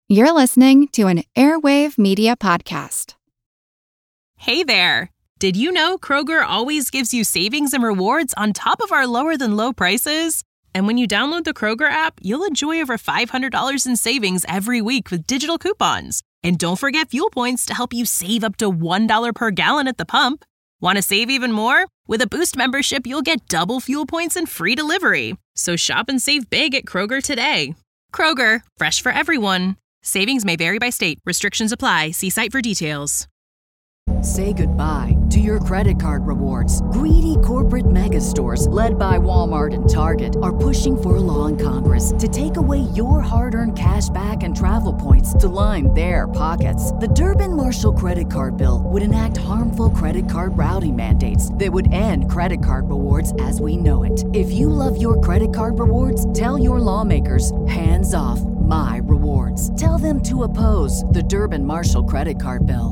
You're listening to an Airwave Media Podcast. Hey there! Did you know Kroger always gives you savings and rewards on top of our lower-than-low prices? And when you download the Kroger app, you'll enjoy over $500 in savings every week with digital coupons. And don't forget fuel points to help you save up to $1 per gallon at the pump. Want to save even more? With a Boost membership, you'll get double fuel points and free delivery. So shop and save big at Kroger today. Kroger, fresh for everyone. Savings may vary by state. Restrictions apply. See site for details. Say goodbye to your credit card rewards. Greedy corporate mega stores, led by Walmart and Target, are pushing for a law in Congress to take away your hard-earned cash back and travel points to line their pockets. The Durbin-Marshall credit card bill would enact harmful credit card routing mandates that would end credit card rewards as we know it. If you love your credit card rewards, tell your lawmakers, hands off my rewards. Tell them to oppose the Durbin-Marshall credit card bill.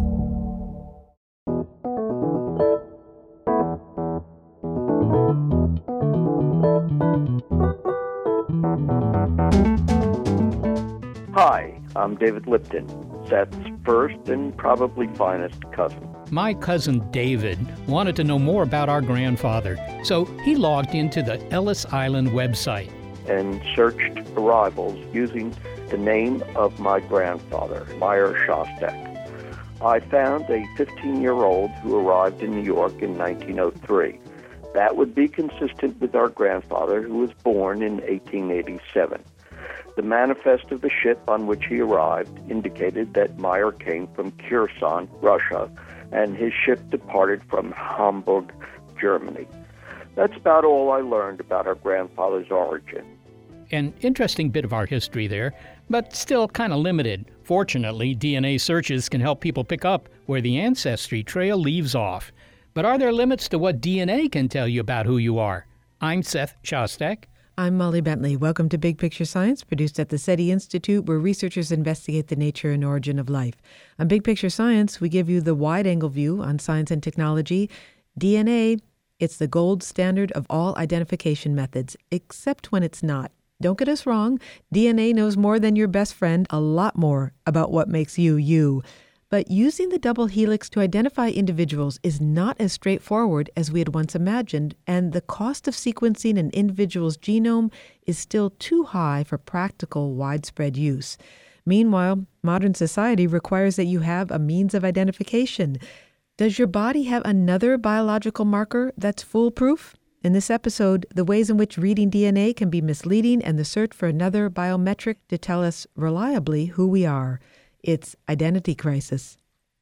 Hi, I'm David Lipton, Seth's first and probably finest cousin. My cousin David wanted to know more about our grandfather, so he logged into the Ellis Island website And searched arrivals using the name of my grandfather, Meyer Shostak. I found a 15-year-old who arrived in New York in 1903. That would be consistent with our grandfather, who was born in 1887. The manifest of the ship on which he arrived indicated that Meyer came from Kherson, Russia, and his ship departed from Hamburg, Germany. That's about all I learned about our grandfather's origin. An interesting bit of our history there, but still kind of limited. Fortunately, DNA searches can help people pick up where the ancestry trail leaves off. But are there limits to what DNA can tell you about who you are? I'm Seth Shostak. I'm Molly Bentley. Welcome to Big Picture Science, produced at the SETI Institute, where researchers investigate the nature and origin of life. On Big Picture Science, we give you the wide-angle view on science and technology. DNA, it's the gold standard of all identification methods, except when it's not. Don't get us wrong, DNA knows more than your best friend, a lot more about what makes you, you. But using the double helix to identify individuals is not as straightforward as we had once imagined, and the cost of sequencing an individual's genome is still too high for practical, widespread use. Meanwhile, modern society requires that you have a means of identification. Does your body have another biological marker that's foolproof? In this episode, the ways in which reading DNA can be misleading and the search for another biometric to tell us reliably who we are. It's Identity Crisis.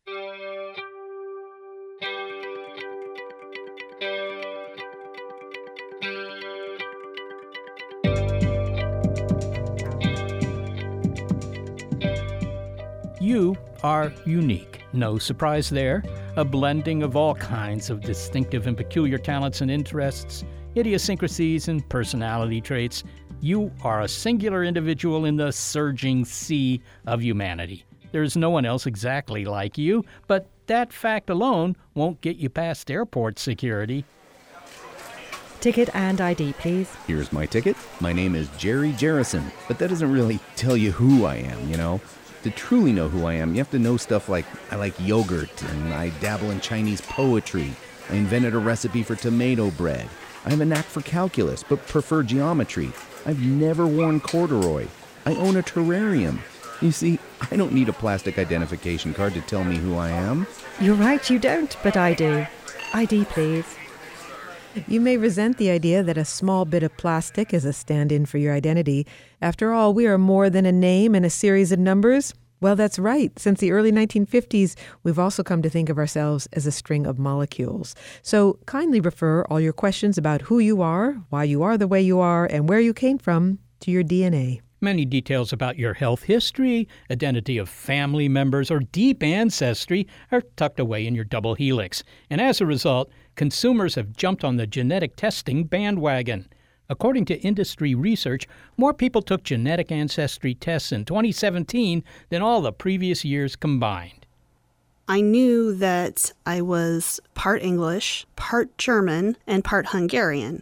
You are unique. No surprise there. A blending of all kinds of distinctive and peculiar talents and interests, idiosyncrasies and personality traits. You are a singular individual in the surging sea of humanity. There's no one else exactly like you, but that fact alone won't get you past airport security. Ticket and ID, please. Here's my ticket. My name is Jerry Jerrison, but that doesn't really tell you who I am, you know? To truly know who I am, you have to know stuff like I like yogurt, and I dabble in Chinese poetry. I invented a recipe for tomato bread. I have a knack for calculus, but prefer geometry. I've never worn corduroy. I own a terrarium. You see, I don't need a plastic identification card to tell me who I am. You're right, you don't, but I do. ID, please. You may resent the idea that a small bit of plastic is a stand-in for your identity. After all, we are more than a name and a series of numbers. Well, that's right. Since the early 1950s, we've also come to think of ourselves as a string of molecules. So kindly refer all your questions about who you are, why you are the way you are, and where you came from to your DNA. Many details about your health history, identity of family members, or deep ancestry are tucked away in your double helix. And as a result, consumers have jumped on the genetic testing bandwagon. According to industry research, more people took genetic ancestry tests in 2017 than all the previous years combined. I knew that I was part English, part German, and part Hungarian.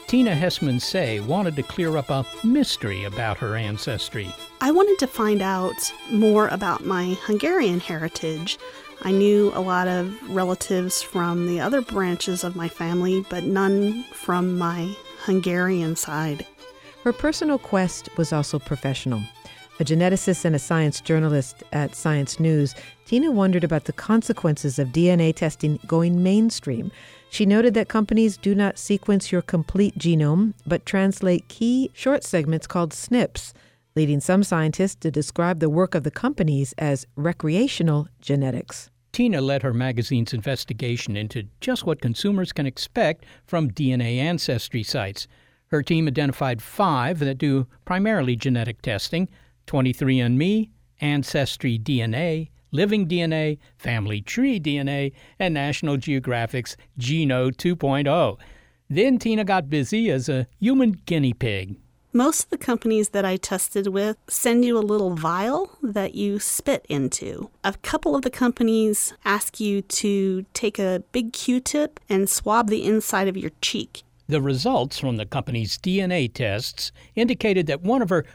Tina Hessman-Say wanted to clear up a mystery about her ancestry. I wanted to find out more about my Hungarian heritage. I knew a lot of relatives from the other branches of my family, but none from my Hungarian side. Her personal quest was also professional. A geneticist and a science journalist at Science News, Tina wondered about the consequences of DNA testing going mainstream. She noted that companies do not sequence your complete genome, but translate key short segments called SNPs, leading some scientists to describe the work of the companies as recreational genetics. Tina led her magazine's investigation into just what consumers can expect from DNA ancestry sites. Her team identified 5 that do primarily genetic testing: 23andMe, Ancestry DNA, Living DNA, Family Tree DNA, and National Geographic's Geno 2.0. Then Tina got busy as a human guinea pig. Most of the companies that I tested with send you a little vial that you spit into. A couple of the companies ask you to take a big Q-tip and swab the inside of your cheek. The results from the company's DNA tests indicated that one of her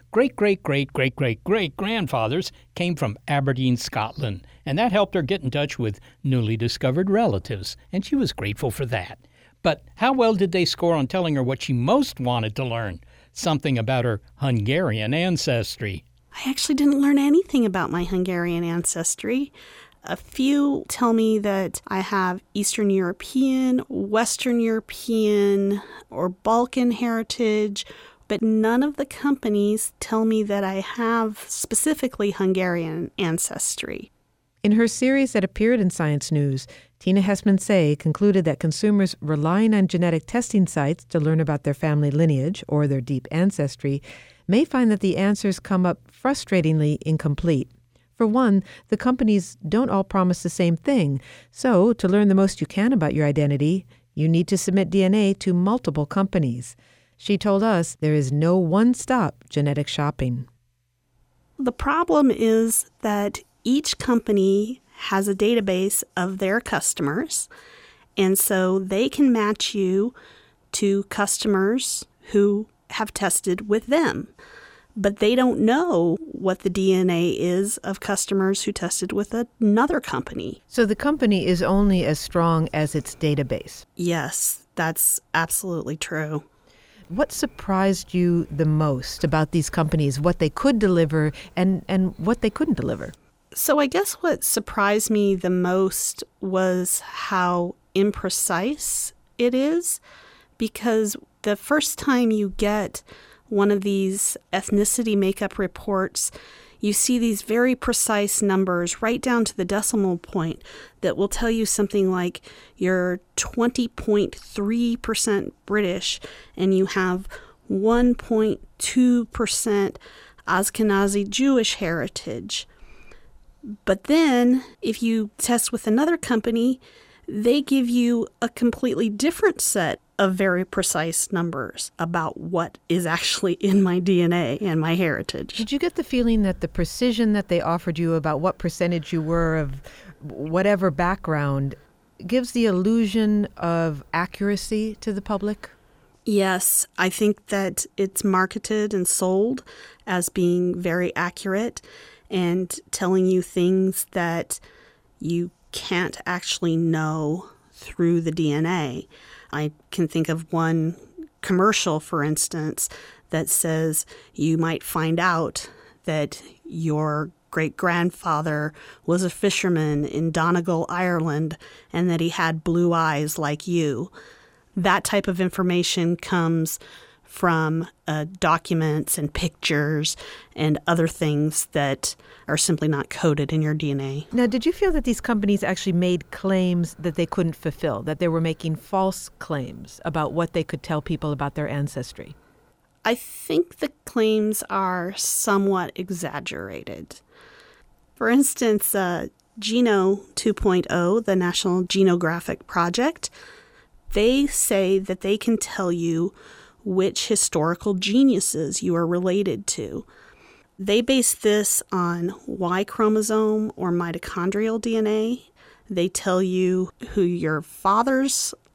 great-great-great-great-great-great-grandfathers came from Aberdeen, Scotland, and that helped her get in touch with newly discovered relatives, and she was grateful for that. But how well did they score on telling her what she most wanted to learn? Something about her Hungarian ancestry. I actually didn't learn anything about my Hungarian ancestry. A few tell me that I have Eastern European, Western European, or Balkan heritage, but none of the companies tell me that I have specifically Hungarian ancestry. In her series that appeared in Science News, Tina Hessman-Say concluded that consumers relying on genetic testing sites to learn about their family lineage or their deep ancestry may find that the answers come up frustratingly incomplete. For one, the companies don't all promise the same thing, so to learn the most you can about your identity, you need to submit DNA to multiple companies. She told us there is no one-stop genetic shopping. The problem is that each company has a database of their customers, and so they can match you to customers who have tested with them. But they don't know what the DNA is of customers who tested with another company. So the company is only as strong as its database. Yes, that's absolutely true. What surprised you the most about these companies, what they could deliver and what they couldn't deliver? So I guess what surprised me the most was how imprecise it is, because the first time you get one of these ethnicity makeup reports, you see these very precise numbers right down to the decimal point that will tell you something like you're 20.3% British and you have 1.2% Ashkenazi Jewish heritage. But then if you test with another company, they give you a completely different set of very precise numbers about what is actually in my DNA and my heritage. Did you get the feeling that the precision that they offered you about what percentage you were of whatever background gives the illusion of accuracy to the public? Yes, I think that it's marketed and sold as being very accurate and telling you things that you can't actually know through the DNA. I can think of one commercial, for instance, that says you might find out that your great-grandfather was a fisherman in Donegal, Ireland, and that he had blue eyes like you. That type of information comes from documents and pictures and other things that are simply not coded in your DNA. Now, did you feel that these companies actually made claims that they couldn't fulfill, that they were making false claims about what they could tell people about their ancestry? I think the claims are somewhat exaggerated. For instance, Geno 2.0, the National Genographic Project, they say that they can tell you which historical geniuses you are related to. They base this on Y chromosome or mitochondrial DNA. They tell you who your father's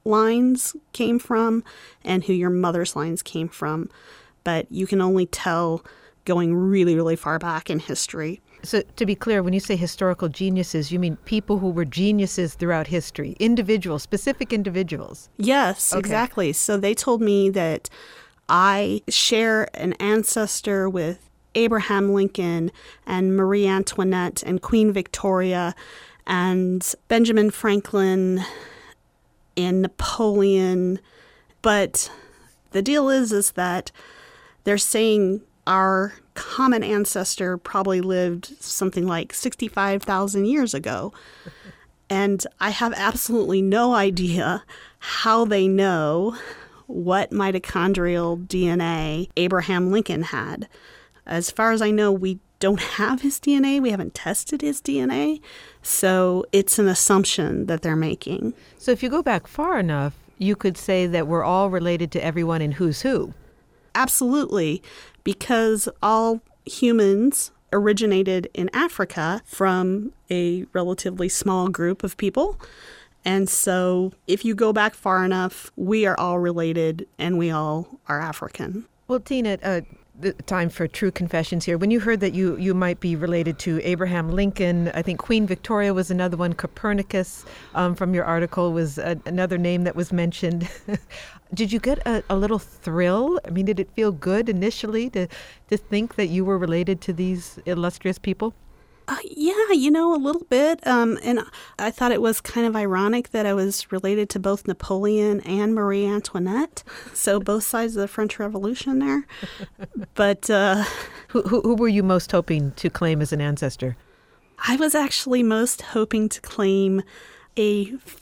lines came from and who your mother's lines came from. But you can only tell going really, really far back in history. So to be clear, when you say historical geniuses, you mean people who were geniuses throughout history, individuals, specific individuals? Yes, Okay. exactly. So they told me that I share an ancestor with Abraham Lincoln and Marie Antoinette and Queen Victoria and Benjamin Franklin and Napoleon. But the deal is that they're saying our common ancestor probably lived something like 65,000 years ago. And I have absolutely no idea how they know what mitochondrial DNA Abraham Lincoln had. As far as I know, we don't have his DNA. We haven't tested his DNA. So it's an assumption that they're making. So if you go back far enough, you could say that we're all related to everyone in Who's Who. Absolutely, because all humans originated in Africa from a relatively small group of people. And so if you go back far enough, we are all related and we all are African. Well, Tina, the time for true confessions here. When you heard that you might be related to Abraham Lincoln, I think Queen Victoria was another one, Copernicus from your article was another name that was mentioned. Did you get a little thrill? I mean, did it feel good initially to think that you were related to these illustrious people? Yeah, a little bit. And I thought it was kind of ironic that I was related to both Napoleon and Marie Antoinette. So both sides of the French Revolution there. But who were you most hoping to claim as an ancestor? I was actually most hoping to claim a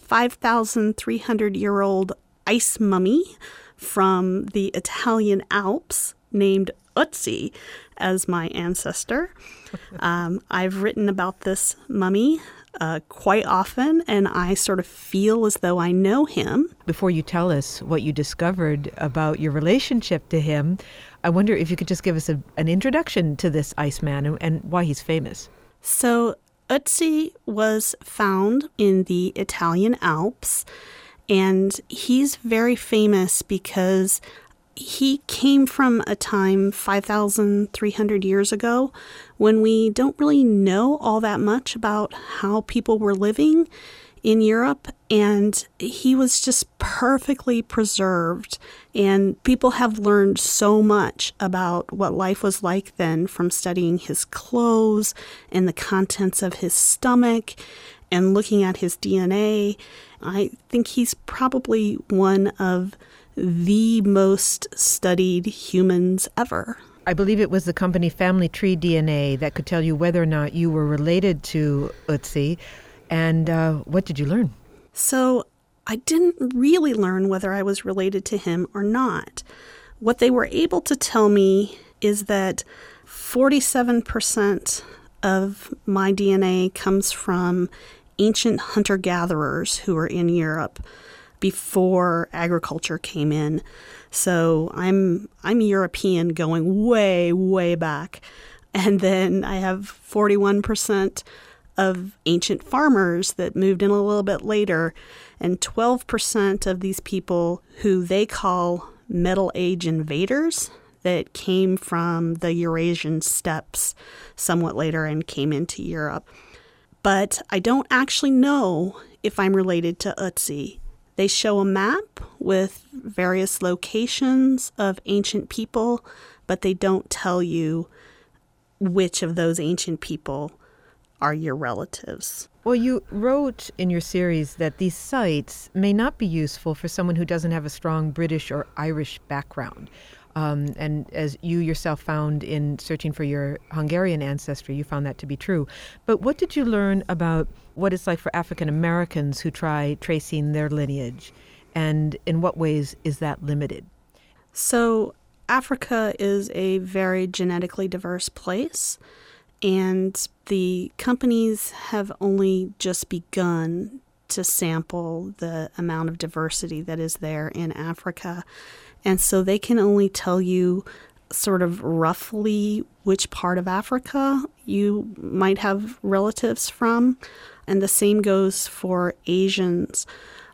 5,300-year-old ice mummy from the Italian Alps named Ötzi as my ancestor. I've written about this mummy quite often, and I sort of feel as though I know him. Before you tell us what you discovered about your relationship to him, I wonder if you could just give us an introduction to this Iceman and why he's famous. So Ötzi was found in the Italian Alps, and he's very famous because he came from a time 5,300 years ago when we don't really know all that much about how people were living in Europe, and he was just perfectly preserved. And people have learned so much about what life was like then from studying his clothes and the contents of his stomach and looking at his DNA. I think he's probably one of the most studied humans ever. I believe it was the company Family Tree DNA that could tell you whether or not you were related to Ötzi. And what did you learn? So I didn't really learn whether I was related to him or not. What they were able to tell me is that 47% of my DNA comes from ancient hunter-gatherers who were in Europe before agriculture came in. So I'm European going way, way back. And then I have 41% of ancient farmers that moved in a little bit later, and 12% of these people who they call Middle Age invaders that came from the Eurasian steppes somewhat later and came into Europe. But I don't actually know if I'm related to Ötzi. They show a map with various locations of ancient people, but they don't tell you which of those ancient people are your relatives. Well, you wrote in your series that these sites may not be useful for someone who doesn't have a strong British or Irish background. And as you yourself found in searching for your Hungarian ancestry, you found that to be true. But what did you learn about what it's like for African Americans who try tracing their lineage? And in what ways is that limited? So Africa is a very genetically diverse place, and the companies have only just begun to sample the amount of diversity that is there in Africa. And so they can only tell you sort of roughly which part of Africa you might have relatives from. And the same goes for Asians.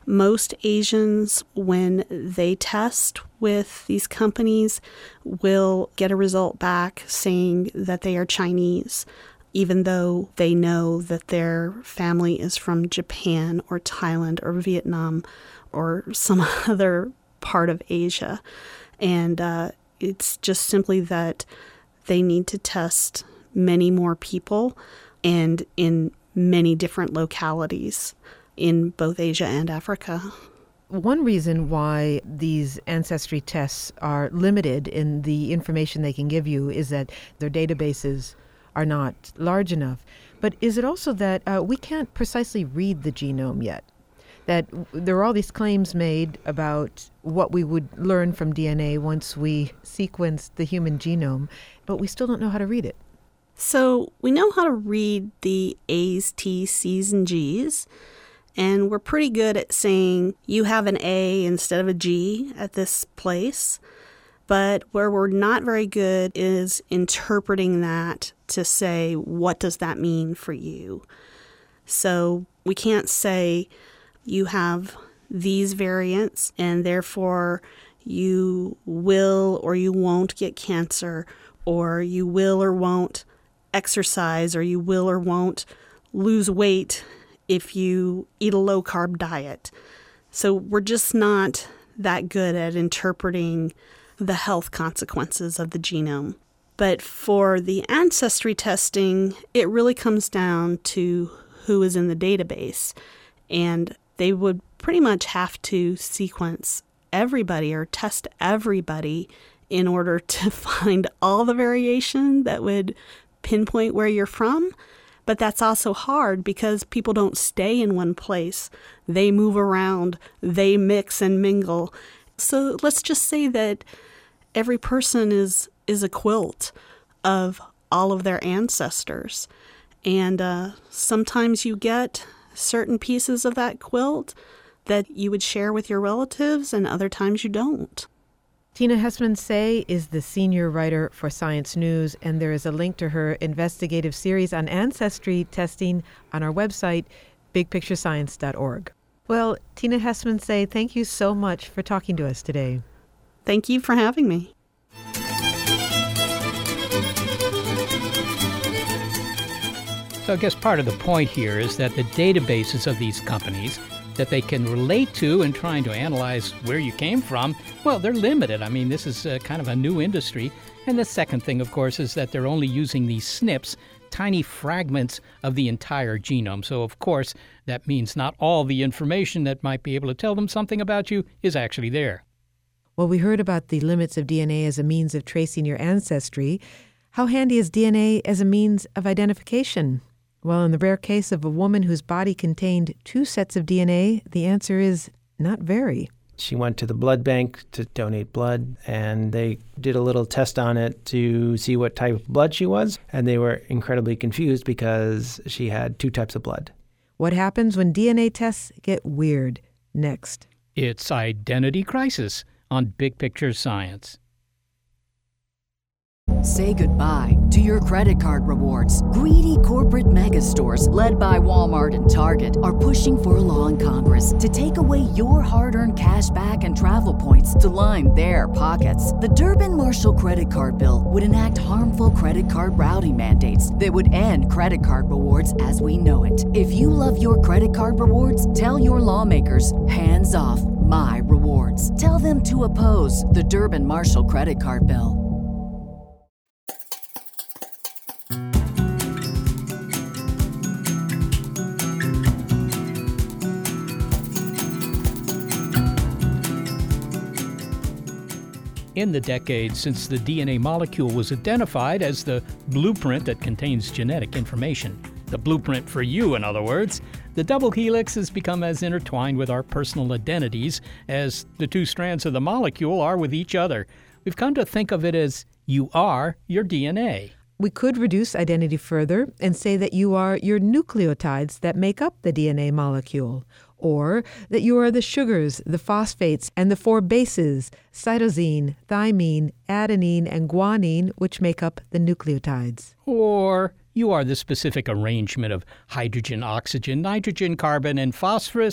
Most Asians, when they test with these companies, will get a result back saying that they are Chinese, even though they know that their family is from Japan or Thailand or Vietnam or some other part of Asia. And it's just simply that they need to test many more people and in many different localities in both Asia and Africa. One reason why these ancestry tests are limited in the information they can give you is that their databases are not large enough. But is it also that we can't precisely read the genome yet? That there are all these claims made about what we would learn from DNA once we sequence the human genome, but we still don't know how to read it. So we know how to read the A's, T's, C's, and G's, and we're pretty good at saying you have an A instead of a G at this place. But where we're not very good is interpreting that to say, what does that mean for you? So we can't say you have these variants and therefore you will or you won't get cancer, or you will or won't exercise, or you will or won't lose weight if you eat a low-carb diet. So we're just not that good at interpreting the health consequences of the genome. But for the ancestry testing, it really comes down to who is in the database. And they would pretty much have to sequence everybody or test everybody in order to find all the variation that would pinpoint where you're from. But that's also hard because people don't stay in one place. They move around, they mix and mingle. So let's just say that every person is a quilt of all of their ancestors. And sometimes you get certain pieces of that quilt that you would share with your relatives, and other times you don't. Tina Hessman-Say is the senior writer for Science News, and there is a link to her investigative series on ancestry testing on our website, bigpicturescience.org. Well, Tina Hessman-Say, thank you so much for talking to us today. Thank you for having me. So I guess part of the point here is that the databases of these companies that they can relate to in trying to analyze where you came from, well, they're limited. I mean, this is kind of a new industry. And the second thing, of course, is that they're only using these SNPs, tiny fragments of the entire genome. So, of course, that means not all the information that might be able to tell them something about you is actually there. Well, we heard about the limits of DNA as a means of tracing your ancestry. How handy is DNA as a means of identification? Well, in the rare case of a woman whose body contained 2 sets of DNA, the answer is not very. She went to the blood bank to donate blood, and they did a little test on it to see what type of blood she was, and they were incredibly confused because she had 2 types of blood. What happens when DNA tests get weird? Next. It's Identity Crisis on Big Picture Science. Say goodbye to your credit card rewards. Greedy corporate mega stores, led by Walmart and Target, are pushing for a law in Congress to take away your hard-earned cash back and travel points to line their pockets. The Durbin-Marshall credit card bill would enact harmful credit card routing mandates that would end credit card rewards as we know it. If you love your credit card rewards, tell your lawmakers, hands off my rewards. Tell them to oppose the Durbin-Marshall credit card bill. In the decades since the DNA molecule was identified as the blueprint that contains genetic information, the blueprint for you, in other words, the double helix has become as intertwined with our personal identities as the 2 strands of the molecule are with each other. We've come to think of it as you are your DNA. We could reduce identity further and say that you are your nucleotides that make up the DNA molecule, or that you are the sugars, the phosphates, and the 4 bases, cytosine, thymine, adenine, and guanine, which make up the nucleotides. Or you are the specific arrangement of hydrogen, oxygen, nitrogen, carbon, and phosphorus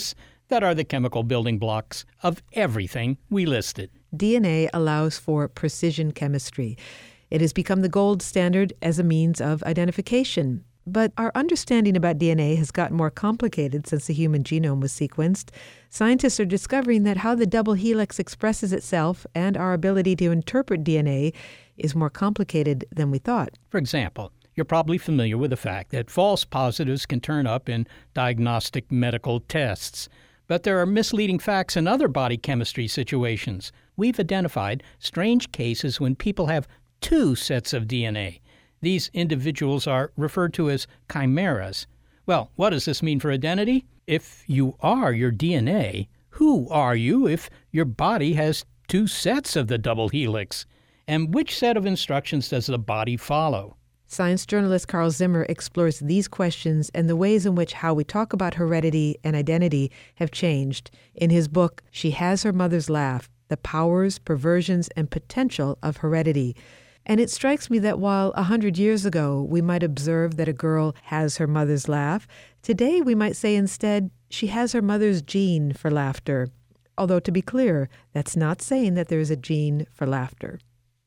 that are the chemical building blocks of everything we listed. DNA allows for precision chemistry. It has become the gold standard as a means of identification. But our understanding about DNA has gotten more complicated since the human genome was sequenced. Scientists are discovering that how the double helix expresses itself and our ability to interpret DNA is more complicated than we thought. For example, you're probably familiar with the fact that false positives can turn up in diagnostic medical tests. But there are misleading facts in other body chemistry situations. We've identified strange cases when people have two sets of DNA. These individuals are referred to as chimeras. Well, what does this mean for identity? If you are your DNA, who are you if your body has two sets of the double helix? And which set of instructions does the body follow? Science journalist Carl Zimmer explores these questions and the ways in which how we talk about heredity and identity have changed in his book, She Has Her Mother's Laugh, The Powers, Perversions, and Potential of Heredity. And it strikes me that while 100 years ago we might observe that a girl has her mother's laugh, today we might say instead she has her mother's gene for laughter. Although to be clear, that's not saying that there is a gene for laughter.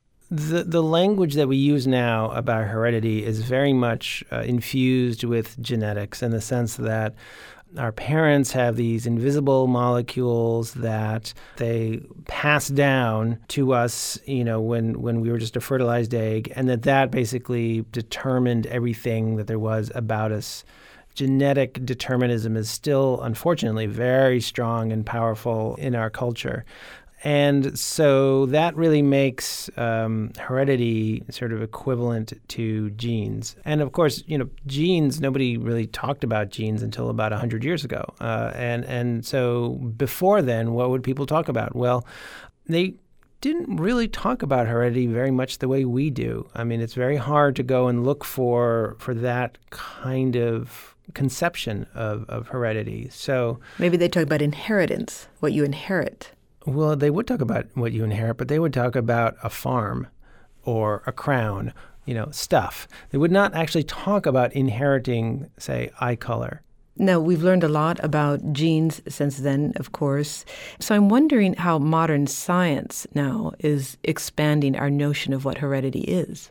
The language that we use now about heredity is very much infused with genetics in the sense that our parents have these invisible molecules that they pass down to us, when we were just a fertilized egg, and that basically determined everything that there was about us. Genetic determinism is still, unfortunately, very strong and powerful in our culture. And so that really makes heredity sort of equivalent to genes. And of course, genes, nobody really talked about genes until about 100 years ago. And so before then, what would people talk about? Well, they didn't really talk about heredity very much the way we do. I mean, it's very hard to go and look for that kind of conception of heredity. So maybe they talk about inheritance, what you inherit. Well, they would talk about what you inherit, but they would talk about a farm or a crown, stuff. They would not actually talk about inheriting, say, eye color. Now, we've learned a lot about genes since then, of course. So I'm wondering how modern science now is expanding our notion of what heredity is.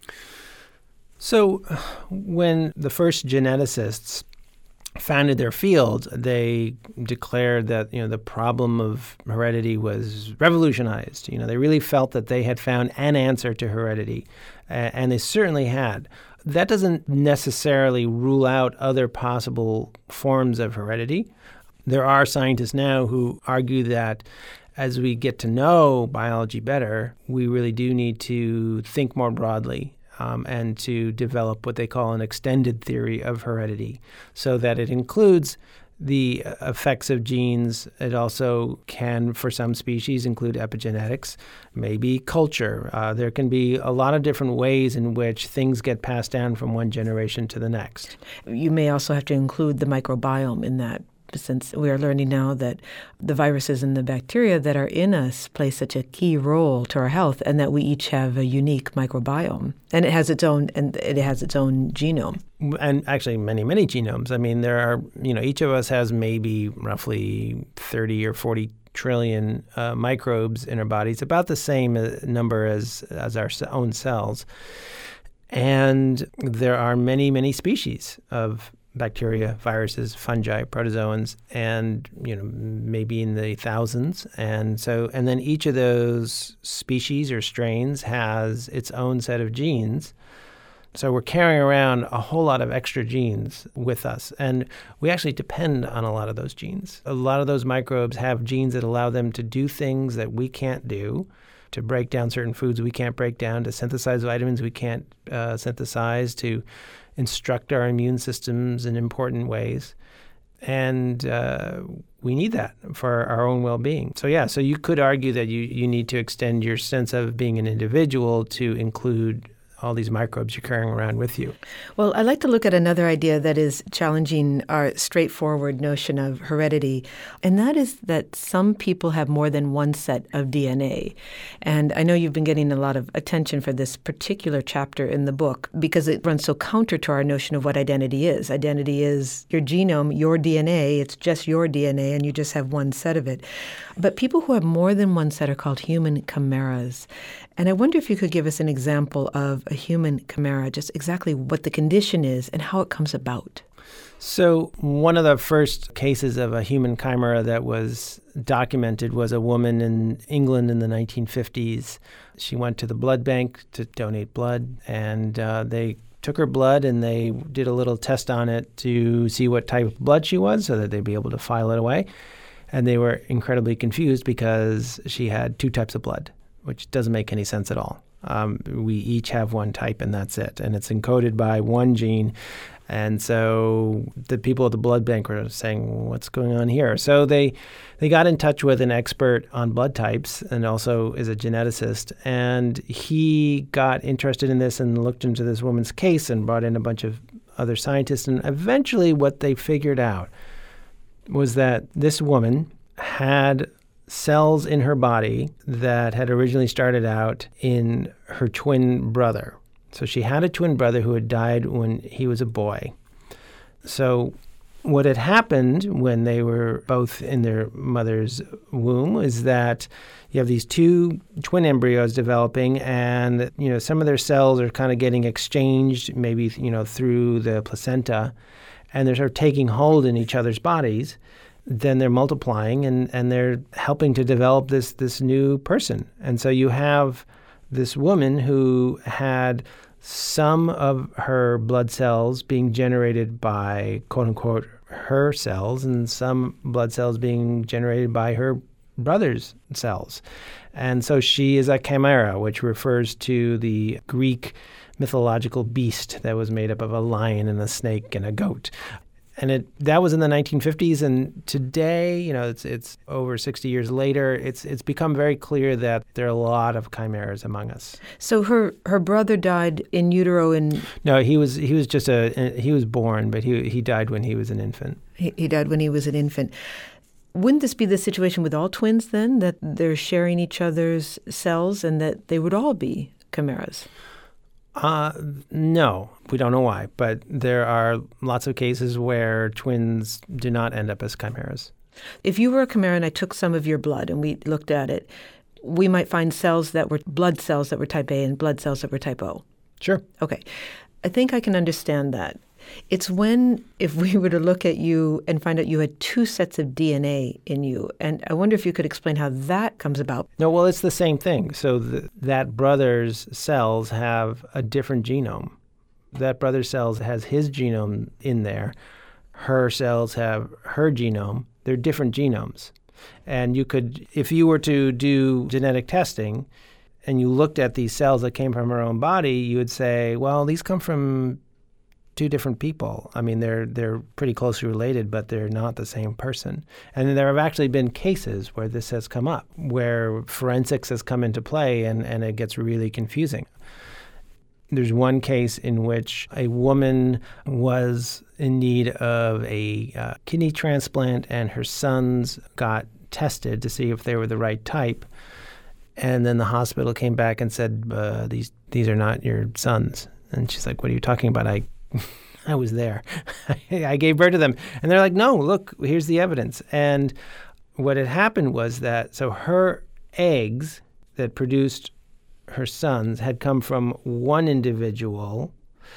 So when the first geneticists founded their field, they declared that the problem of heredity was revolutionized. They really felt that they had found an answer to heredity, and they certainly had. That doesn't necessarily rule out other possible forms of heredity. There are scientists now who argue that as we get to know biology better, we really do need to think more broadly. And to develop what they call an extended theory of heredity, so that it includes the effects of genes. It also can, for some species, include epigenetics, maybe culture. There can be a lot of different ways in which things get passed down from one generation to the next. You may also have to include the microbiome in that, since we are learning now that the viruses and the bacteria that are in us play such a key role to our health, and that we each have a unique microbiome, and it has its own genome. And actually many, many genomes. I mean, there are, each of us has maybe roughly 30 or 40 trillion microbes in our bodies, about the same number as our own cells. And there are many, many species of bacteria, viruses, fungi, protozoans, and maybe in the thousands. And then each of those species or strains has its own set of genes. So we're carrying around a whole lot of extra genes with us, and we actually depend on a lot of those genes. A lot of those microbes have genes that allow them to do things that we can't do, to break down certain foods we can't break down, to synthesize vitamins we can't synthesize, to instruct our immune systems in important ways. And we need that for our own well-being. So you could argue that you need to extend your sense of being an individual to include all these microbes you're carrying around with you. Well, I'd like to look at another idea that is challenging our straightforward notion of heredity, and that is that some people have more than one set of DNA. And I know you've been getting a lot of attention for this particular chapter in the book because it runs so counter to our notion of what identity is. Identity is your genome, your DNA. It's just your DNA, and you just have one set of it. But people who have more than one set are called human chimeras. And I wonder if you could give us an example of a human chimera, just exactly what the condition is and how it comes about. So one of the first cases of a human chimera that was documented was a woman in England in the 1950s. She went to the blood bank to donate blood, and they took her blood and they did a little test on it to see what type of blood she was so that they'd be able to file it away. And they were incredibly confused because she had two types of blood, which doesn't make any sense at all. We each have one type, and that's it. And it's encoded by one gene. And so the people at the blood bank were saying, what's going on here? So they got in touch with an expert on blood types and also is a geneticist. And he got interested in this and looked into this woman's case and brought in a bunch of other scientists. And eventually what they figured out was that this woman had cells in her body that had originally started out in her twin brother. So she had a twin brother who had died when he was a boy. So what had happened when they were both in their mother's womb is that you have these two twin embryos developing, and some of their cells are kind of getting exchanged, maybe through the placenta, and they're sort of taking hold in each other's bodies. Then they're multiplying and they're helping to develop this new person. And so you have this woman who had some of her blood cells being generated by, quote unquote, her cells, and some blood cells being generated by her brother's cells. And so she is a chimera, which refers to the Greek mythological beast that was made up of a lion and a snake and a goat. And that was in the 1950s, and today, it's over 60 years later. It's become very clear that there are a lot of chimeras among us. So her brother died in utero No, he was born, but he died when he was an infant. He died when he was an infant. Wouldn't this be the situation with all twins then, that they're sharing each other's cells and that they would all be chimeras? No, we don't know why, but there are lots of cases where twins do not end up as chimeras. If you were a chimera and I took some of your blood and we looked at it, we might find cells that were blood cells that were type A and blood cells that were type O. Sure. Okay. I think I can understand that. It's if we were to look at you and find out you had two sets of DNA in you. And I wonder if you could explain how that comes about. No, well, it's the same thing. So that brother's cells have a different genome. That brother's cells has his genome in there. Her cells have her genome. They're different genomes. And you could, if you were to do genetic testing and you looked at these cells that came from her own body, you would say, well, these come from two different people. I mean, they're pretty closely related, but they're not the same person. And there have actually been cases where this has come up, where forensics has come into play, and it gets really confusing. There's one case in which a woman was in need of a kidney transplant, and her sons got tested to see if they were the right type. And then the hospital came back and said, these are not your sons. And she's like, what are you talking about? I was there. I gave birth to them. And they're like, no, look, here's the evidence. And what had happened was that, so her eggs that produced her sons had come from one individual.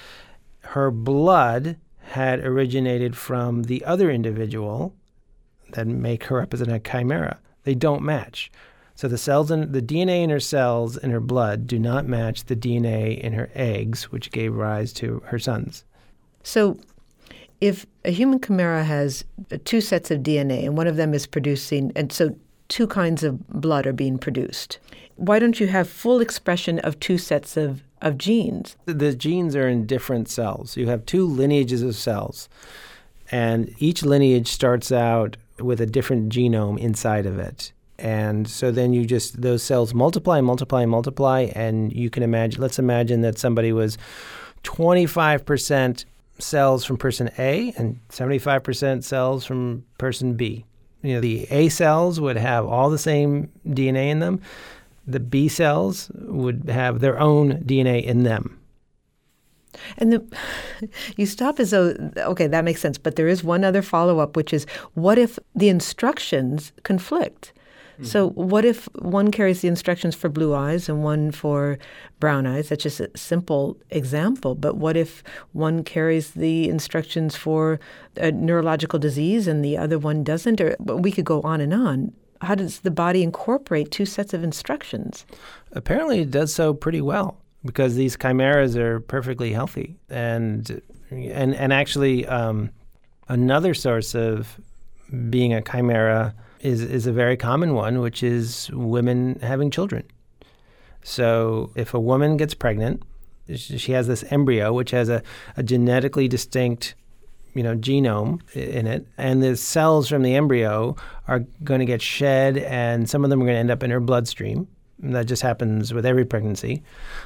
Her blood had originated from the other individual that make her represent a chimera. They don't match. So the DNA in her cells in her blood do not match the DNA in her eggs, which gave rise to her sons. So if a human chimera has two sets of DNA and one of them is producing, and so two kinds of blood are being produced, why don't you have full expression of two sets of genes? The genes are in different cells. You have two lineages of cells, and each lineage starts out with a different genome inside of it. And so then those cells multiply, and you can imagine, let's imagine that somebody was 25% cells from person A and 75% cells from person B. The A cells would have all the same DNA in them. The B cells would have their own DNA in them. And you stop as though, okay, that makes sense. But there is one other follow-up, which is, what if the instructions conflict? Mm-hmm. So what if one carries the instructions for blue eyes and one for brown eyes? That's just a simple example. But what if one carries the instructions for a neurological disease and the other one doesn't? Or we could go on and on. How does the body incorporate two sets of instructions? Apparently it does so pretty well, because these chimeras are perfectly healthy. And actually another source of being a chimera is a very common one, which is women having children. So if a woman gets pregnant, she has this embryo, which has a genetically distinct genome in it, and the cells from the embryo are going to get shed, and some of them are going to end up in her bloodstream. And that just happens with every pregnancy.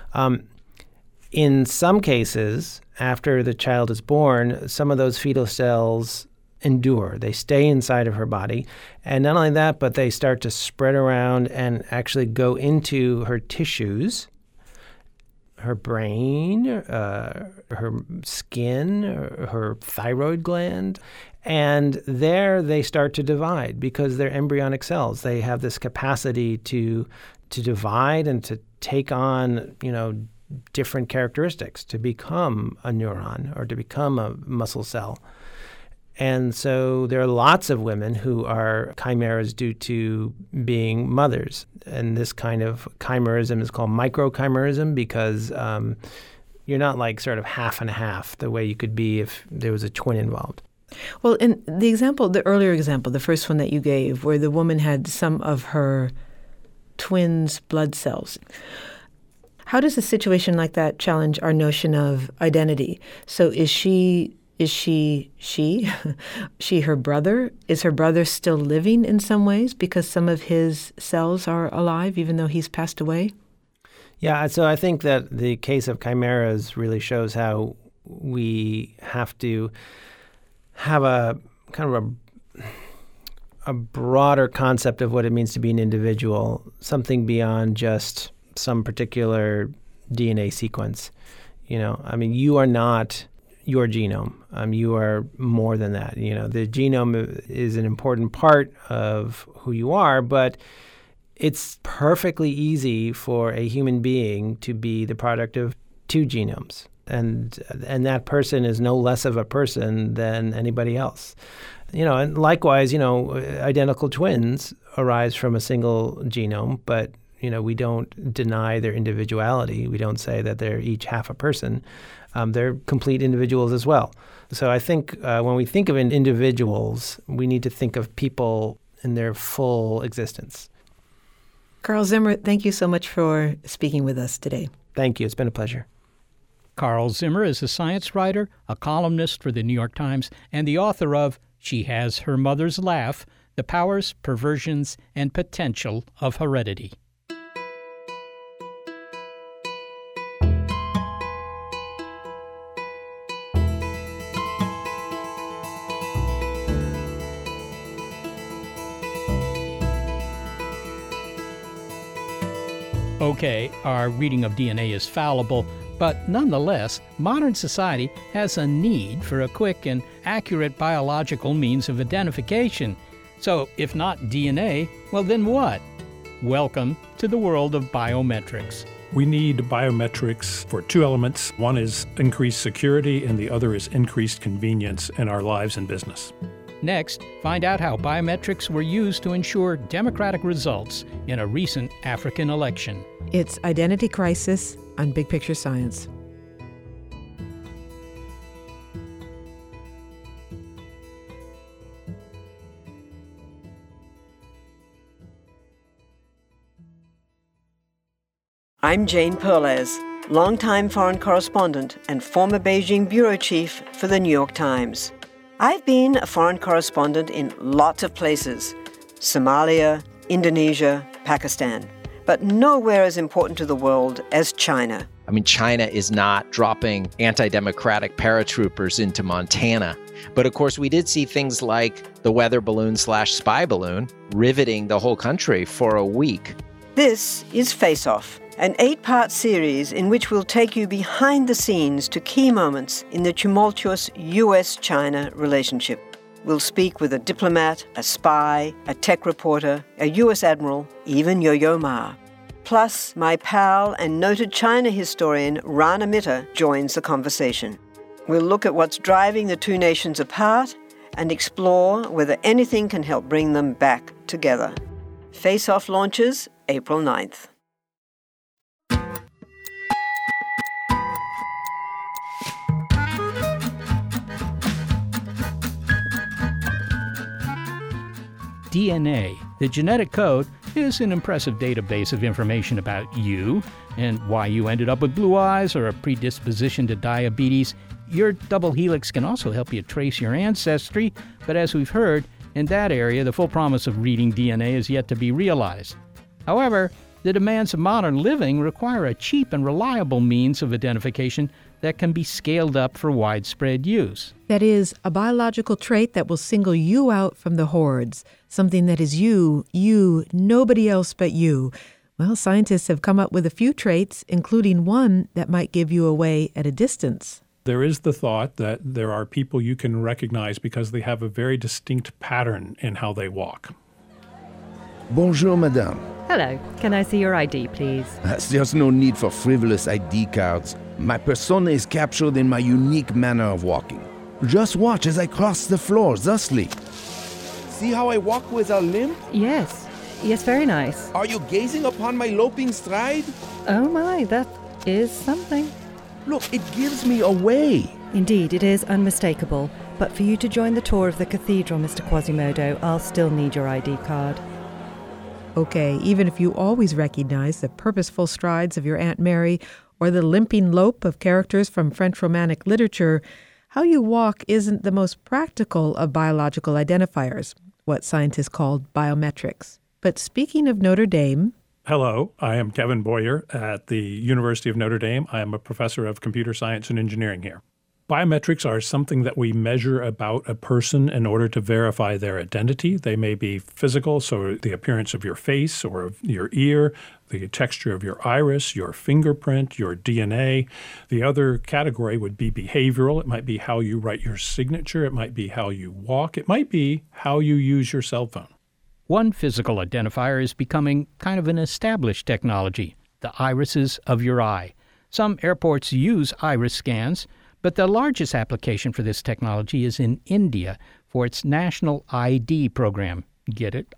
In some cases, after the child is born, some of those fetal cells endure. They stay inside of her body. And not only that, but they start to spread around and actually go into her tissues, her brain, her skin, her thyroid gland. And there they start to divide because they're embryonic cells. They have this capacity to divide and to take on, different characteristics, to become a neuron or to become a muscle cell. And so there are lots of women who are chimeras due to being mothers. And this kind of chimerism is called microchimerism because you're not like sort of half and half the way you could be if there was a twin involved. Well, in the earlier example, the first one that you gave, where the woman had some of her twins' blood cells, how does a situation like that challenge our notion of identity? So is she her brother? Is her brother still living in some ways because some of his cells are alive even though he's passed away? Yeah, so I think that the case of chimeras really shows how we have to have a kind of a broader concept of what it means to be an individual, something beyond just some particular DNA sequence. You are not your genome. You are more than that. The genome is an important part of who you are, but it's perfectly easy for a human being to be the product of two genomes. And that person is no less of a person than anybody else. And likewise, identical twins arise from a single genome, but we don't deny their individuality. We don't say that they're each half a person. They're complete individuals as well. So I think when we think of individuals, we need to think of people in their full existence. Carl Zimmer, thank you so much for speaking with us today. Thank you. It's been a pleasure. Carl Zimmer is a science writer, a columnist for the New York Times, and the author of She Has Her Mother's Laugh, The Powers, Perversions, and Potential of Heredity. Okay, our reading of DNA is fallible, but nonetheless, modern society has a need for a quick and accurate biological means of identification. So, if not DNA, well then what? Welcome to the world of biometrics. We need biometrics for two elements. One is increased security, and the other is increased convenience in our lives and business. Next, find out how biometrics were used to ensure democratic results in a recent African election. It's Identity Crisis on Big Picture Science. I'm Jane Perlez, longtime foreign correspondent and former Beijing bureau chief for the New York Times. I've been a foreign correspondent in lots of places: Somalia, Indonesia, Pakistan. But nowhere as important to the world as China. I mean, China is not dropping anti-democratic paratroopers into Montana. But of course, we did see things like the weather balloon/spy balloon riveting the whole country for a week. This is Face Off, an 8-part series in which we'll take you behind the scenes to key moments in the tumultuous US-China relationship. We'll speak with a diplomat, a spy, a tech reporter, a US admiral, even Yo-Yo Ma. Plus, my pal and noted China historian Rana Mitter joins the conversation. We'll look at what's driving the two nations apart and explore whether anything can help bring them back together. Face Off launches April 9th. DNA, the genetic code, is an impressive database of information about you and why you ended up with blue eyes or a predisposition to diabetes. Your double helix can also help you trace your ancestry, but as we've heard, in that area, the full promise of reading DNA is yet to be realized. However, the demands of modern living require a cheap and reliable means of identification that can be scaled up for widespread use. That is, a biological trait that will single you out from the hordes, something that is you, nobody else but you. Well, scientists have come up with a few traits, including one that might give you away at a distance. There is the thought that there are people you can recognize because they have a very distinct pattern in how they walk. Bonjour, madame. Hello. Can I see your ID, please? There's no need for frivolous ID cards. My persona is captured in my unique manner of walking. Just watch as I cross the floor thusly. See how I walk with a limp? Yes, very nice. Are you gazing upon my loping stride? Oh my, that is something. Look, it gives me away. Indeed, it is unmistakable. But for you to join the tour of the cathedral, Mr. Quasimodo, I'll still need your ID card. Okay, even if you always recognize the purposeful strides of your Aunt Mary or the limping lope of characters from French Romantic literature, how you walk isn't the most practical of biological identifiers, what scientists call biometrics. But speaking of Notre Dame... Hello, I am Kevin Boyer at the University of Notre Dame. I am a professor of computer science and engineering here. Biometrics are something that we measure about a person in order to verify their identity. They may be physical, so the appearance of your face or of your ear, the texture of your iris, your fingerprint, your DNA. The other category would be behavioral. It might be how you write your signature. It might be how you walk. It might be how you use your cell phone. One physical identifier is becoming kind of an established technology, the irises of your eye. Some airports use iris scans, but the largest application for this technology is in India for its National ID program. Get it?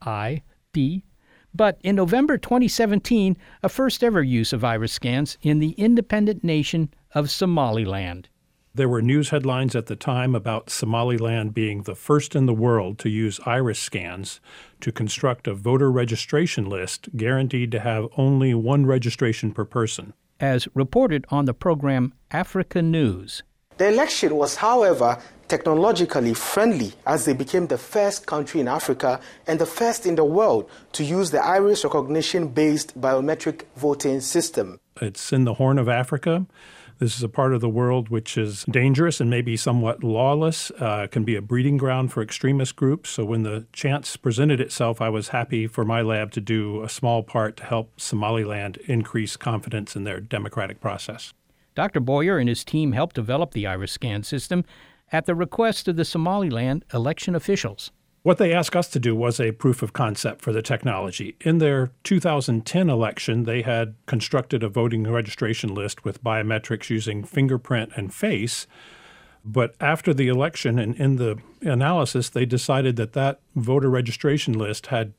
ID. But in November 2017, a first-ever use of iris scans in the independent nation of Somaliland. There were news headlines at the time about Somaliland being the first in the world to use iris scans to construct a voter registration list guaranteed to have only one registration per person. As reported on the program Africa News. The election was, however, technologically friendly as they became the first country in Africa and the first in the world to use the iris recognition-based biometric voting system. It's in the Horn of Africa. This is a part of the world which is dangerous and maybe somewhat lawless, can be a breeding ground for extremist groups. So when the chance presented itself, I was happy for my lab to do a small part to help Somaliland increase confidence in their democratic process. Dr. Boyer and his team helped develop the iris scan system at the request of the Somaliland election officials. What they asked us to do was a proof of concept for the technology. In their 2010 election, they had constructed a voting registration list with biometrics using fingerprint and face. But after the election and in the analysis, they decided that that voter registration list had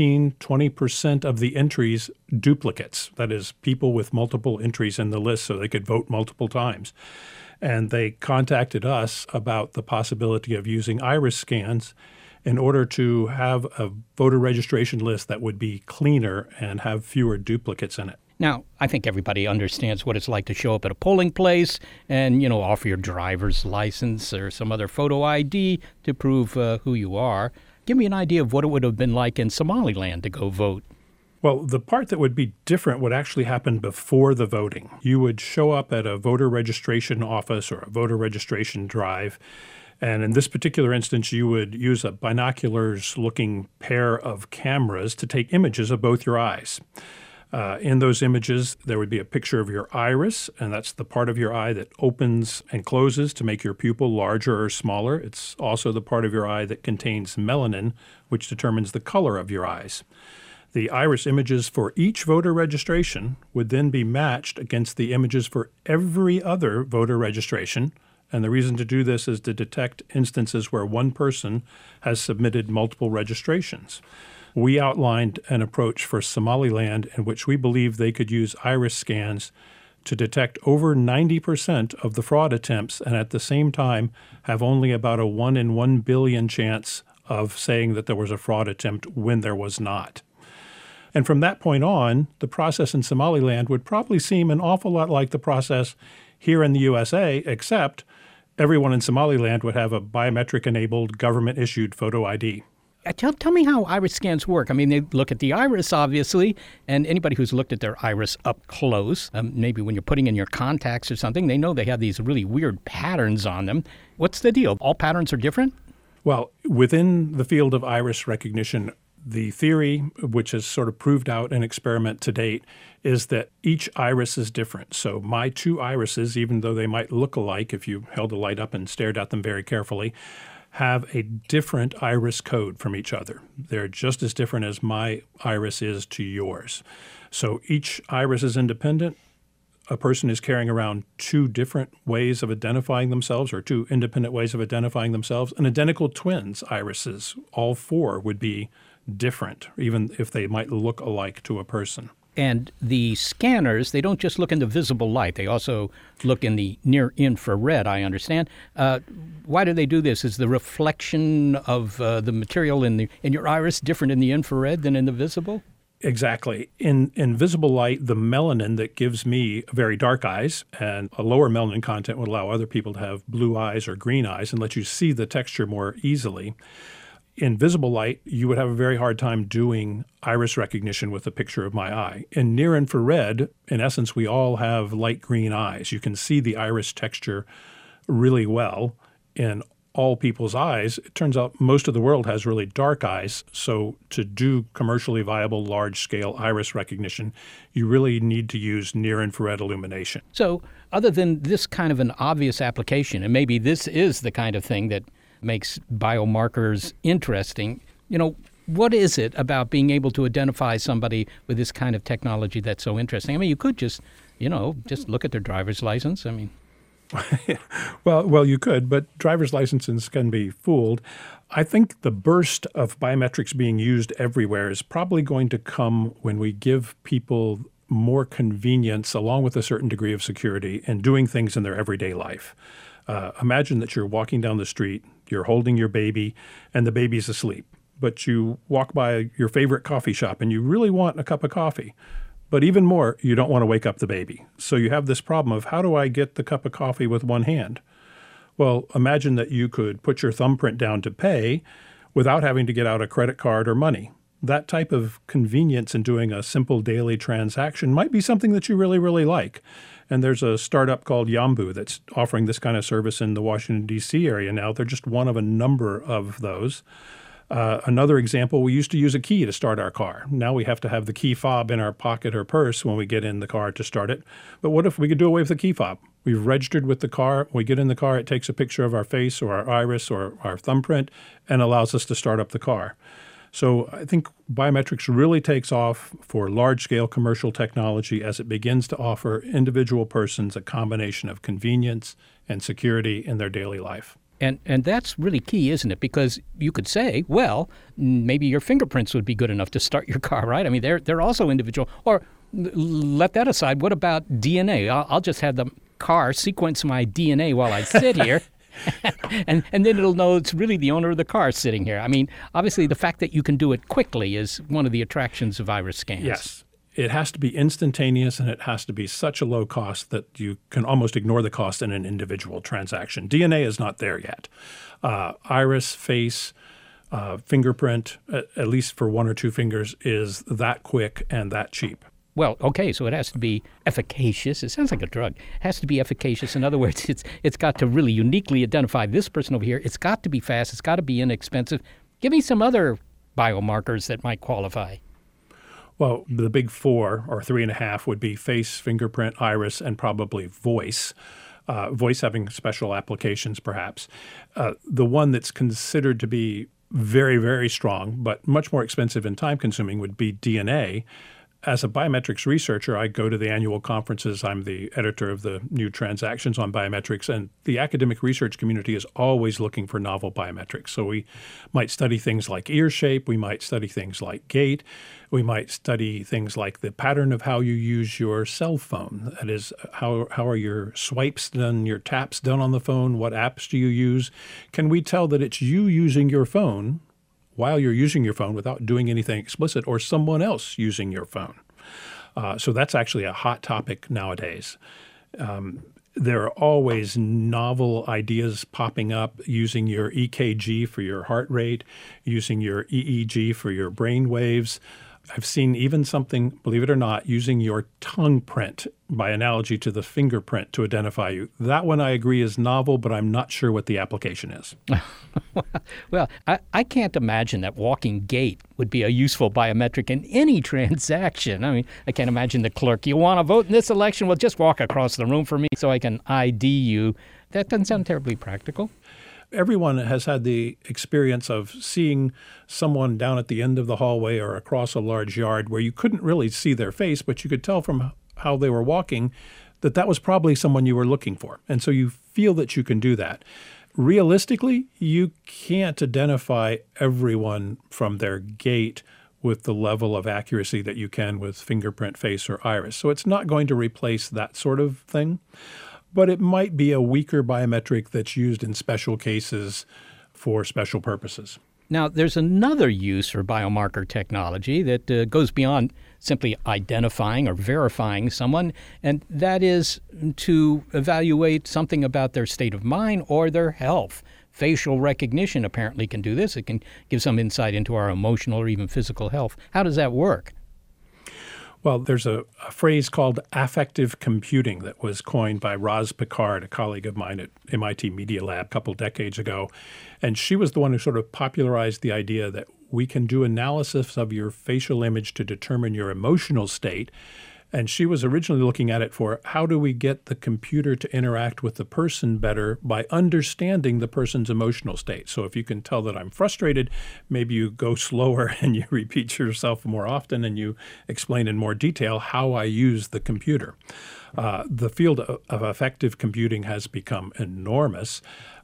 15-20% of the entries duplicates. That is, people with multiple entries in the list so they could vote multiple times. And they contacted us about the possibility of using iris scans in order to have a voter registration list that would be cleaner and have fewer duplicates in it. Now, I think everybody understands what it's like to show up at a polling place and, offer your driver's license or some other photo ID to prove who you are. Give me an idea of what it would have been like in Somaliland to go vote. Well, the part that would be different would actually happen before the voting. You would show up at a voter registration office or a voter registration drive, and in this particular instance, you would use a binoculars-looking pair of cameras to take images of both your eyes. In those images, there would be a picture of your iris, and that's the part of your eye that opens and closes to make your pupil larger or smaller. It's also the part of your eye that contains melanin, which determines the color of your eyes. The iris images for each voter registration would then be matched against the images for every other voter registration. And the reason to do this is to detect instances where one person has submitted multiple registrations. We outlined an approach for Somaliland in which we believe they could use iris scans to detect over 90% of the fraud attempts and at the same time have only about a 1 in 1 billion chance of saying that there was a fraud attempt when there was not. And from that point on, the process in Somaliland would probably seem an awful lot like the process here in the USA, except everyone in Somaliland would have a biometric-enabled, government-issued photo ID. Tell me how iris scans work. I mean, they look at the iris, obviously, and anybody who's looked at their iris up close, maybe when you're putting in your contacts or something, they know they have these really weird patterns on them. What's the deal? All patterns are different? Well, within the field of iris recognition, the theory, which has sort of proved out in experiment to date, is that each iris is different. So my two irises, even though they might look alike if you held a light up and stared at them very carefully, have a different iris code from each other. They're just as different as my iris is to yours. So each iris is independent. A person is carrying around two different ways of identifying themselves or two independent ways of identifying themselves. And identical twins' irises, all four, would be different, even if they might look alike to a person. And the scanners, they don't just look in the visible light. They also look in the near infrared, I understand. Why do they do this? Is the reflection of the material in your iris different in the infrared than in the visible? Exactly. In visible light, the melanin that gives me very dark eyes and a lower melanin content would allow other people to have blue eyes or green eyes and let you see the texture more easily. In visible light, you would have a very hard time doing iris recognition with a picture of my eye. In near infrared, in essence, we all have light green eyes. You can see the iris texture really well in all people's eyes. It turns out most of the world has really dark eyes. So to do commercially viable large-scale iris recognition, you really need to use near-infrared illumination. So other than this kind of an obvious application, and maybe this is the kind of thing that makes biomarkers interesting, what is it about being able to identify somebody with this kind of technology that's so interesting? I mean, you could just look at their driver's license. I mean... Well, you could, but driver's licenses can be fooled. I think the burst of biometrics being used everywhere is probably going to come when we give people more convenience along with a certain degree of security in doing things in their everyday life. Imagine that you're walking down the street, you're holding your baby, and the baby's asleep. But you walk by your favorite coffee shop and you really want a cup of coffee. But even more, you don't want to wake up the baby. So you have this problem of how do I get the cup of coffee with one hand? Well, imagine that you could put your thumbprint down to pay without having to get out a credit card or money. That type of convenience in doing a simple daily transaction might be something that you really, really like. And there's a startup called Yambu that's offering this kind of service in the Washington, D.C. area now. They're just one of a number of those. Another example, we used to use a key to start our car. Now we have to have the key fob in our pocket or purse when we get in the car to start it. But what if we could do away with the key fob? We've registered with the car. We get in the car, it takes a picture of our face or our iris or our thumbprint and allows us to start up the car. So I think biometrics really takes off for large-scale commercial technology as it begins to offer individual persons a combination of convenience and security in their daily life. And that's really key, isn't it? Because you could say, well, maybe your fingerprints would be good enough to start your car, right? I mean, they're also individual. Or let that aside, what about DNA? I'll just have the car sequence my DNA while I sit here. and then it'll know it's really the owner of the car sitting here. I mean, obviously, the fact that you can do it quickly is one of the attractions of iris scans. Yes. It has to be instantaneous, and it has to be such a low cost that you can almost ignore the cost in an individual transaction. DNA is not there yet. Iris, face, Fingerprint, at least for one or two fingers, is that quick and that cheap. Well, okay, so it has to be efficacious. It sounds like a drug. It has to be efficacious. In other words, it's got to really uniquely identify this person over here. It's got to be fast. It's got to be inexpensive. Give me some other biomarkers that might qualify. Well, the big 4 or 3.5 would be face, fingerprint, iris, and probably voice. Voice having special applications, perhaps. The one that's considered to be very, very strong, but much more expensive and time-consuming would be DNA. As a biometrics researcher, I go to the annual conferences. I'm the editor of the new Transactions on Biometrics, and the academic research community is always looking for novel biometrics. So we might study things like ear shape. We might study things like gait. We might study things like the pattern of how you use your cell phone. That is, how are your swipes done, your taps done on the phone? What apps do you use? Can we tell that it's you using your phone while you're using your phone without doing anything explicit, or someone else using your phone? So that's actually a hot topic nowadays. There are always novel ideas popping up, using your EKG for your heart rate, using your EEG for your brain waves. I've seen even something, believe it or not, using your tongue print by analogy to the fingerprint to identify you. That one I agree is novel, but I'm not sure what the application is. Well, I can't imagine that walking gait would be a useful biometric in any transaction. I mean, I can't imagine the clerk, you want to vote in this election? Well, just walk across the room for me so I can ID you. That doesn't sound terribly practical. Everyone has had the experience of seeing someone down at the end of the hallway or across a large yard where you couldn't really see their face, but you could tell from how they were walking that that was probably someone you were looking for. And so you feel that you can do that. Realistically, you can't identify everyone from their gait with the level of accuracy that you can with fingerprint, face, or iris. So it's not going to replace that sort of thing. But it might be a weaker biometric that's used in special cases for special purposes. Now, there's another use for biomarker technology that goes beyond simply identifying or verifying someone, and that is to evaluate something about their state of mind or their health. Facial recognition apparently can do this. It can give some insight into our emotional or even physical health. How does that work? Well, there's a phrase called affective computing that was coined by Roz Picard, a colleague of mine at MIT Media Lab a couple decades ago. And she was the one who sort of popularized the idea that we can do analysis of your facial image to determine your emotional state. And she was originally looking at it for how do we get the computer to interact with the person better by understanding the person's emotional state. So if you can tell that I'm frustrated, maybe you go slower and you repeat yourself more often and you explain in more detail how I use the computer. The field of affective computing has become enormous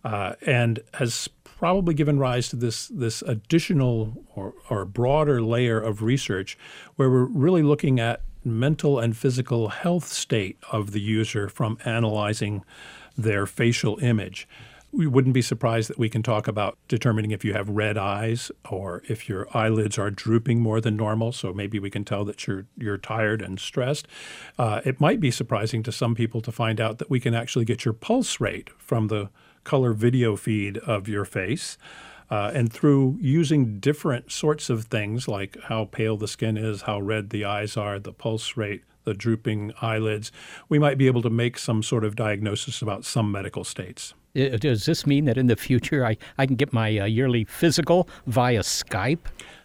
and has probably given rise to this additional or broader layer of research where we're really looking at mental and physical health state of the user from analyzing their facial image. We wouldn't be surprised that we can talk about determining if you have red eyes or if your eyelids are drooping more than normal. So maybe we can tell that you're tired and stressed. It might be surprising to some people to find out that we can actually get your pulse rate from the color video feed of your face. And through using different sorts of things like how pale the skin is, how red the eyes are, the pulse rate, the drooping eyelids, we might be able to make some sort of diagnosis about some medical states. Does this mean that in the future I can get my yearly physical via Skype?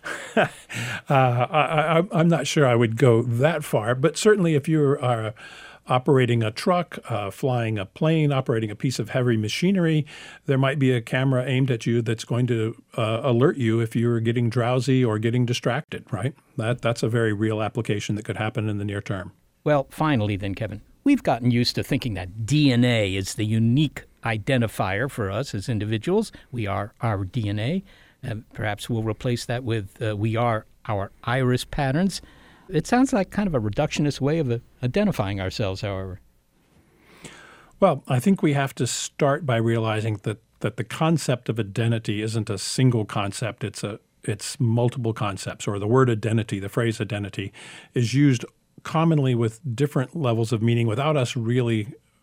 I'm not sure I would go that far, but certainly if you are operating a truck, flying a plane, operating a piece of heavy machinery, there might be a camera aimed at you that's going to alert you if you're getting drowsy or getting distracted, right? That's a very real application that could happen in the near term. Well, finally then, Kevin, we've gotten used to thinking that DNA is the unique identifier for us as individuals. We are our DNA. Perhaps we'll replace that with we are our iris patterns. It sounds like kind of a reductionist way of identifying ourselves, however. Well, I think we have to start by realizing that the concept of identity isn't a single concept. It's multiple concepts, or the word identity, the phrase identity, is used commonly with different levels of meaning without us really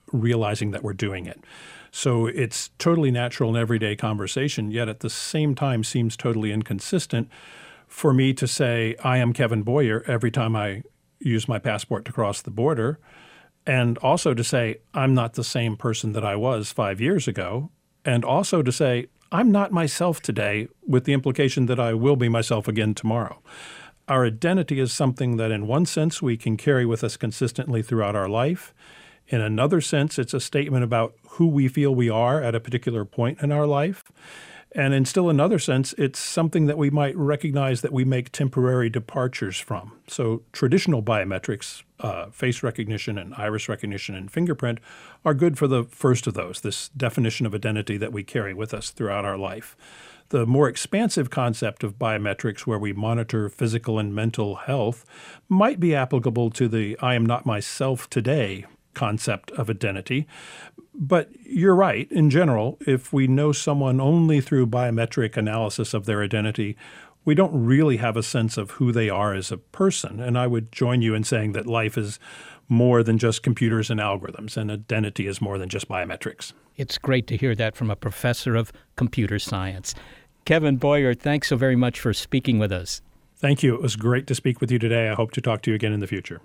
realizing that we're doing it. So it's totally natural in everyday conversation, yet at the same time seems totally inconsistent for me to say, I am Kevin Boyer every time I use my passport to cross the border, and also to say, I'm not the same person that I was 5 years ago, and also to say, I'm not myself today, with the implication that I will be myself again tomorrow. Our identity is something that in one sense we can carry with us consistently throughout our life. In another sense, it's a statement about who we feel we are at a particular point in our life. And in still another sense, it's something that we might recognize that we make temporary departures from. So traditional biometrics, face recognition and iris recognition and fingerprint, are good for the first of those, this definition of identity that we carry with us throughout our life. The more expansive concept of biometrics, where we monitor physical and mental health, might be applicable to the I am not myself today concept of identity. But you're right. In general, if we know someone only through biometric analysis of their identity, we don't really have a sense of who they are as a person. And I would join you in saying that life is more than just computers and algorithms, and identity is more than just biometrics. It's great to hear that from a professor of computer science. Kevin Boyer, thanks so very much for speaking with us. Thank you. It was great to speak with you today. I hope to talk to you again in the future.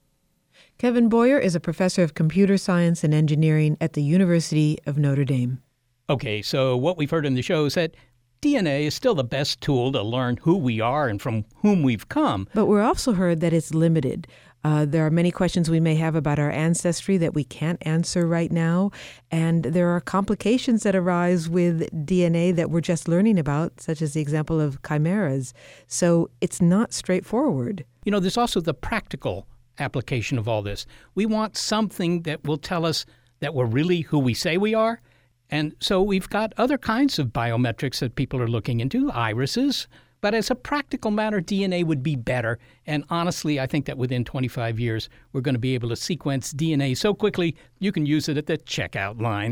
Kevin Boyer is a professor of computer science and engineering at the University of Notre Dame. Okay, so what we've heard in the show is that DNA is still the best tool to learn who we are and from whom we've come. But we're also heard that it's limited. There are many questions we may have about our ancestry that we can't answer right now. And there are complications that arise with DNA that we're just learning about, such as the example of chimeras. So it's not straightforward. You know, there's also the practical application of all this. We want something that will tell us that we're really who we say we are. And so we've got other kinds of biometrics that people are looking into, irises. But as a practical matter, DNA would be better. And honestly, I think that within 25 years, we're going to be able to sequence DNA so quickly you can use it at the checkout line.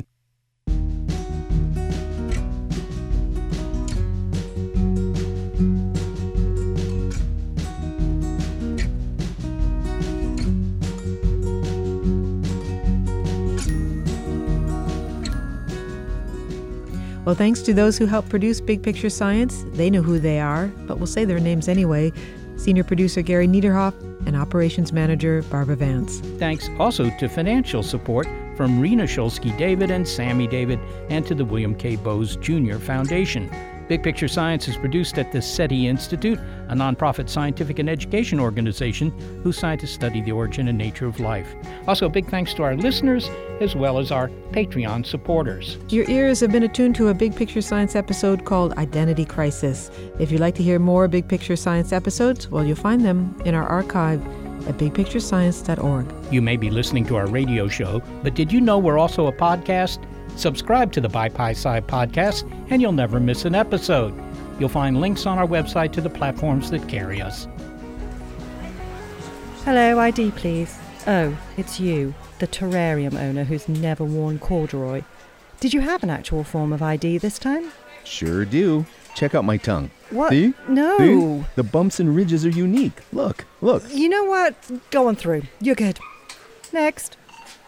Well, thanks to those who helped produce Big Picture Science. They know who they are, but we'll say their names anyway. Senior producer Gary Niederhoff and operations manager Barbara Vance. Thanks also to financial support from Rena Shulsky-David and Sammy David, and to the William K. Bowes Jr. Foundation. Big Picture Science is produced at the SETI Institute, a nonprofit scientific and education organization whose scientists study the origin and nature of life. Also, big thanks to our listeners, as well as our Patreon supporters. Your ears have been attuned to a Big Picture Science episode called Identity Crisis. If you'd like to hear more Big Picture Science episodes, well, you'll find them in our archive at bigpicturescience.org. You may be listening to our radio show, but did you know we're also a podcast? Subscribe to the BiPi-Sci podcast, and you'll never miss an episode. You'll find links on our website to the platforms that carry us. Hello, ID please. Oh, it's you, the terrarium owner who's never worn corduroy. Did you have an actual form of ID this time? Sure do. Check out my tongue. What? See? No. See? The bumps and ridges are unique. Look. You know what? Go on through. You're good. Next.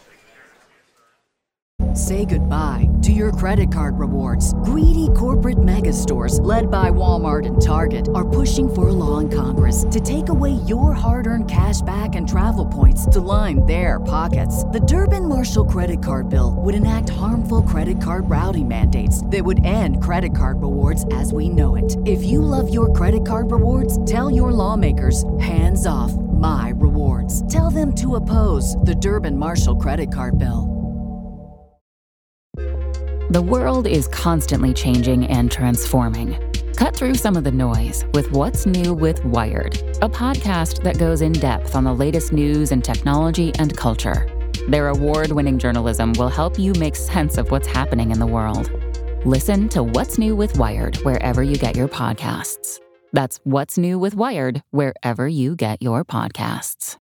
Say goodbye to your credit card rewards. Greedy corporate mega stores, led by Walmart and Target, are pushing for a law in Congress to take away your hard-earned cash back and travel points to line their pockets. The Durbin-Marshall credit card bill would enact harmful credit card routing mandates that would end credit card rewards as we know it. If you love your credit card rewards, tell your lawmakers, hands off my rewards. Tell them to oppose the Durbin-Marshall credit card bill. The world is constantly changing and transforming. Cut through some of the noise with What's New with Wired, a podcast that goes in depth on the latest news in technology and culture. Their award-winning journalism will help you make sense of what's happening in the world. Listen to What's New with Wired wherever you get your podcasts. That's What's New with Wired wherever you get your podcasts.